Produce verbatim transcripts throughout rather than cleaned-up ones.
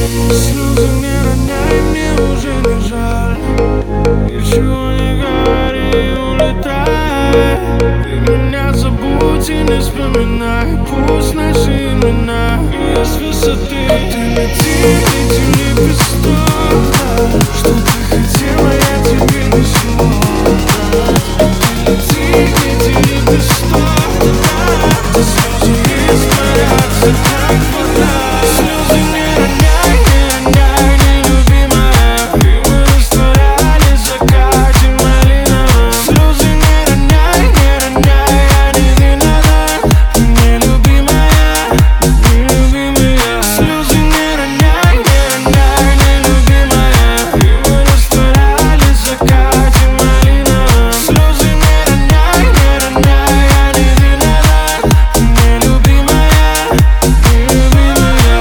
Слезы не роняй, мне уже не жаль. Ничего не говори, улетай. Ты меня забудь и не вспоминай. Пусть наши имена и с высоты. Ты лети, лети, лепесток, да. Что ты хотела, я тебе не смог дать. Ты лети, лети, лепесток, да. Где слезы испарятся, как вода. Слезы не роняй, не роняй, нелюбимая. И мы растворялись в закате малиновом. Слезы не роняй, не роняй, я не виноват. Ты нелюбимая, нелюбимая. Слезы не роняй, не роняй, нелюбимая. И мы растворялись в закате малиновом. Слезы не роняй, не роняй, я не виноват. Ты нелюбимая, нелюбимая.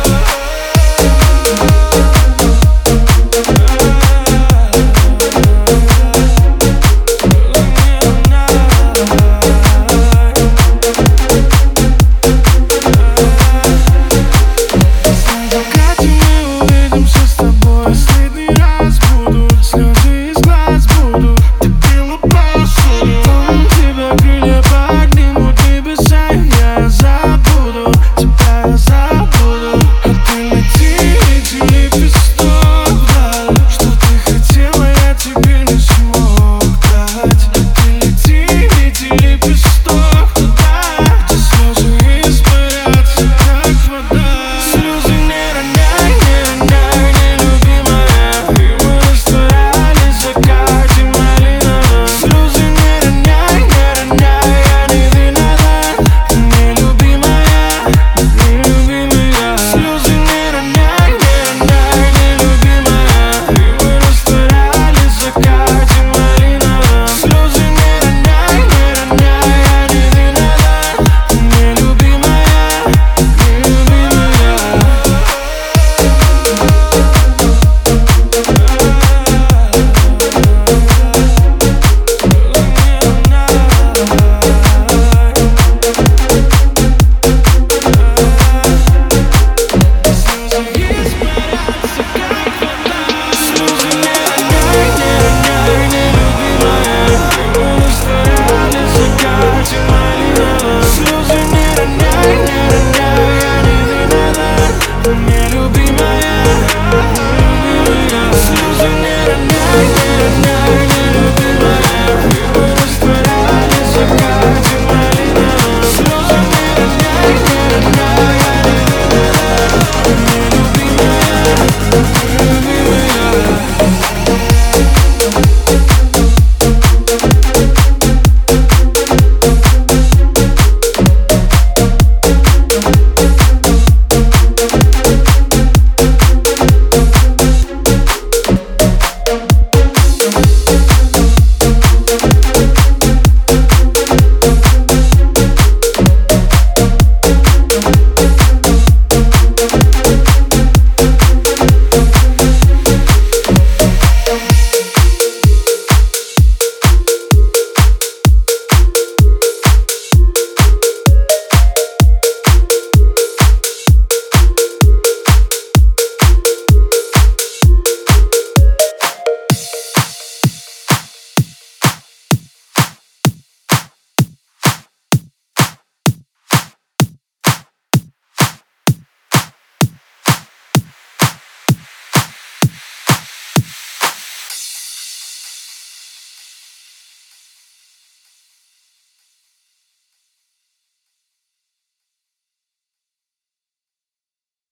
В закате мы увидимся с тобой. Последний раз буду, слезы из глаз будут. Ты пила посуду, там тебя крылья поднимут небеса. И я забуду, тебя я забуду. А ты лети, лети, лепесток вдаль. Что ты хотела, я тебе не смог дать. Ты лети, лети, лепесток туда, где слезы испарятся, как вода. Слезы не роняй, не роняй, нелюбимая. И мы растворялись в закате малиновом. Слезы не роняй, не роняй, я не виноват. Ты нелюбимая, нелюбимая. Слезы не роняй, не роняй, нелюбимая. И мы растворялись в закате малиновом. Слезы не роняй, не роняй, я не виноват. Ты нелюбимая, нелюбимая.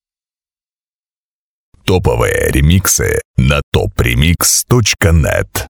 Топовые ремиксы на топ ремикс точка нет.